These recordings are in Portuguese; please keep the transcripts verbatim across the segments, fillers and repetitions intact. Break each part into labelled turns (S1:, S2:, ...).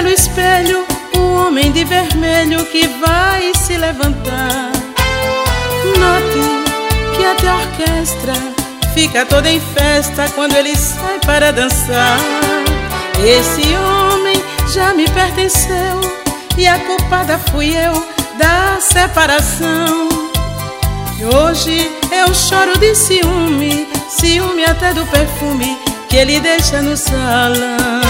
S1: pelo espelho o homem de vermelho que vai se levantar. Note que até a orquestra fica toda em festa quando ele sai para dançar. Esse homem já me pertenceu e a culpada fui eu da separação. E hoje eu choro de ciúme, ciúme até do perfume que ele deixa no salão.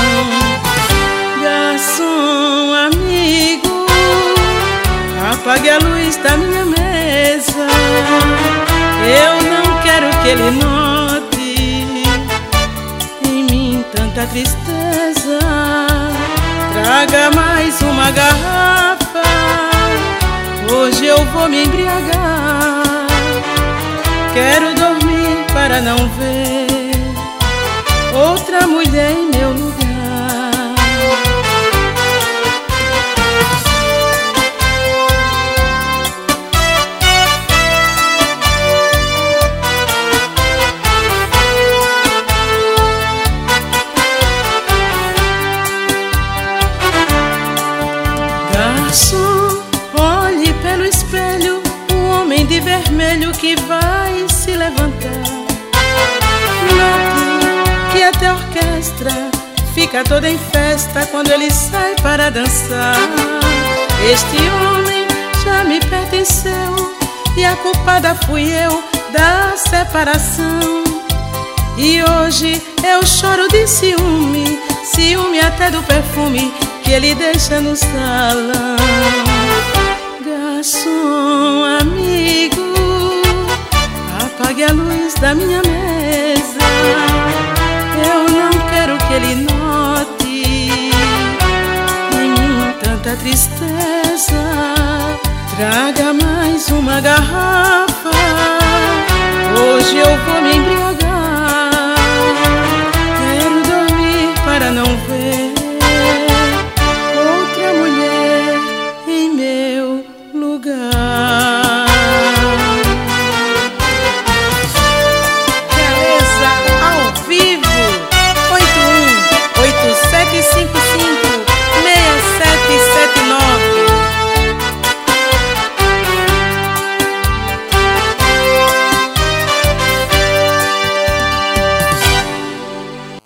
S1: Garçom amigo, apague a luz da minha mesa. Eu não quero que ele note em mim tanta tristeza. Traga mais uma garrafa, hoje eu vou me embriagar. Quero dormir para não ver outra mulher em meu lugar. Garçom, olhe pelo espelho o homem de vermelho que vai se levantar. Note que até a orquestra fica toda em festa quando ele sai para dançar. Este homem já me pertenceu e a culpada fui eu da separação. E hoje eu choro de ciúme, ciúme até do perfume que ele deixa no salão. Garçom amigo, apague a luz da minha mesa. Eu não quero que ele note em mim tanta tristeza. Traga mais uma garrafa, hoje eu vou me